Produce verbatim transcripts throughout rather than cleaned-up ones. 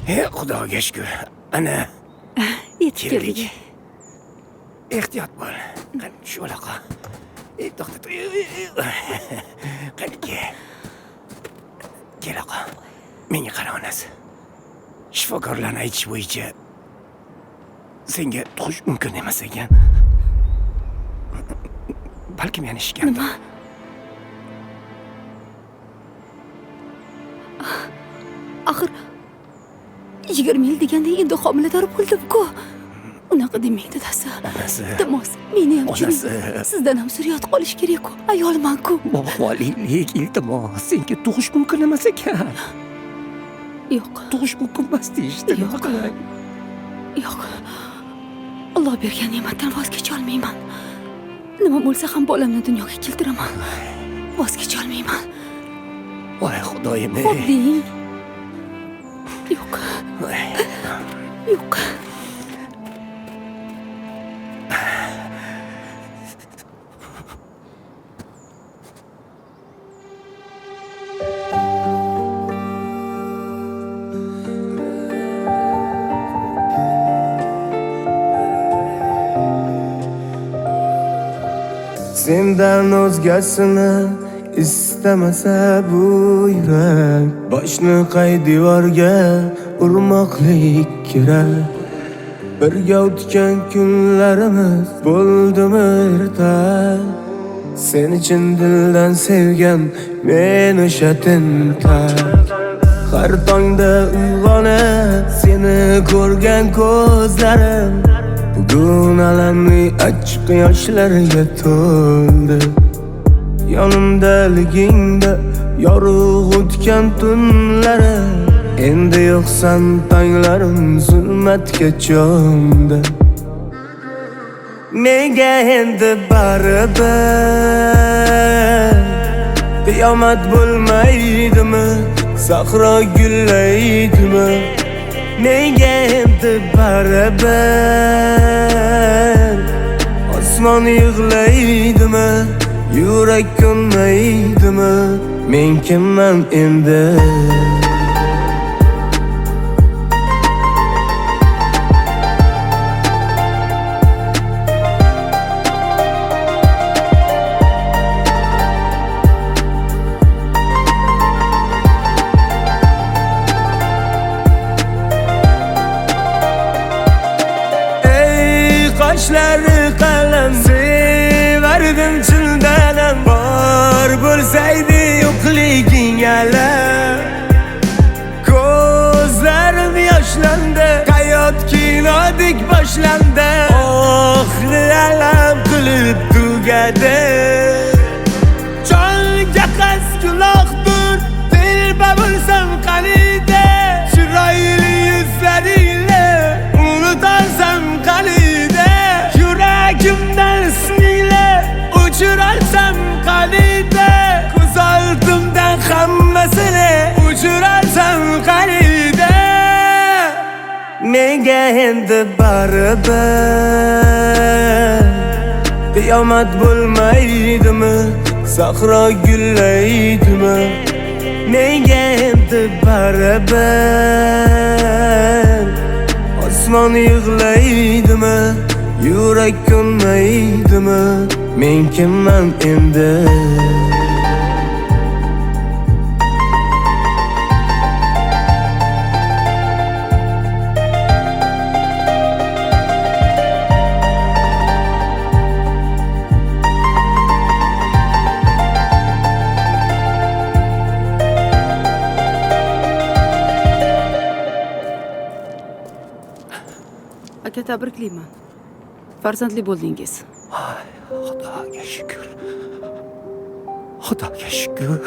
He, xudoga shukr. Ana, Yetib keldik. ehtiyot bo'l. Qani shu aloqa. Ey, to'xta. Qani ke. Kel oqa. Menga qara onasi. Shifokorlarning aytishi bo'yicha senga tug'ish mumkin emas ekan. Balkim yana ishgandir. Nima? Axir yigirma yil deganda endi homilador bo'ldim-ku. Unaqa demaydi dasa. Onasi. Iltimos, meni ham Onasi. chiring. Sizdan ham zurriyot qolish kerak-ku. Ayolman-ku. Bog'volik, iltimos, senga tug'ish mumkin emas ekan. Yo'q, Tug'ish mumkin emas deyishdi. Nima Yo'q. qilay? yo'q. Alloh bergan ne'matdan voz kecha olmayman. Nima bo'lsa ham bolamni dunyoga keltiraman. Voz kecha olmayman. Voy xudoyim. Xo'p deng. Yo'q, Voy. yo'q. Sendan o'zgasini istamasa bu yurak, boshni qay devorga urmoqlik kerak. Birga o'tgan kunlarimiz bo'ldimi ertak, seni chin dildan sevgan men o'sha tentak. Har tongda uyg'onib seni ko'rgan ko'zlarim bugun alamli achchiq yoshlarga to'ldi. Yonimdaligingda yorug' o'tgan tunlarim, endi yo'qsan tonglarim zulmatga cho'mdi. Menga endi baribir qiyomat bo'lmaydimi, sahro gullaydimi? Menga endi baribir osmon yig'laydimi, yurak ko'nmaydimi? Men kimman endi? Qoshlari qalam sevardim chindanam, bor bo'lsaydi yo'qliging alam. Ko'zlarim yoshlandi, hayot kinodek boshlandi, oxiri alam qilib tugadi. Jonga qas gunohdir, telba bo'lsam qaniydi, chiroyli yuzlaringni unutarsam qaniydi. Yuragimdan ismingni o'chirarsam qaniydi, ko'z oldimdan hammasini o'chirarsam qaniydi. Menga endi baribir qiyomat bo'lmaydimi, sahro gullaydimi? Menga endi baribir osmon yig'laydimi, yurak ko'nmaydimi? Men kimman endi? Aka, tabriklayman. Farzandli bo'ldingiz. Xudoga shukr. Xudoga shukr.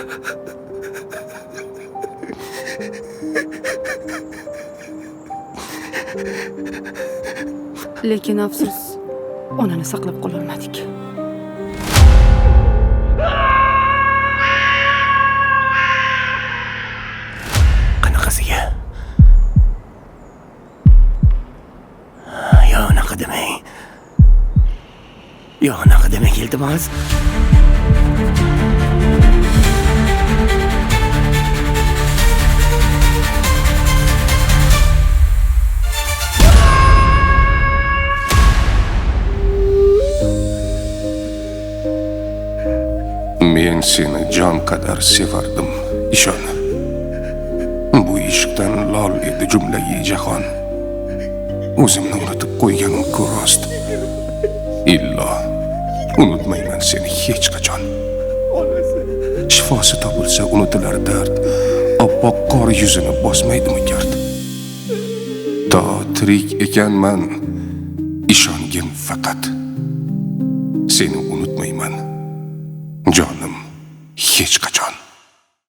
Lekin afsus, onani saqlab qololmadik. Qanaqasiga? Yo, unaqa demang. Yo, unaqa demang, iltimos. Men seni jon qadar sevardim, ishon. Bu ishqdan lol edi jumlayi jahon. O'zimni unutib qo'yganim ku rost. Illo unutmayman seni hech qachon. Shifosi topilsa unutilar dard, oppoq qor yuzini bosmaydimi gard. To tirik ekanman, ishongin faqat. Seni unutmayman, jonim hech qachon.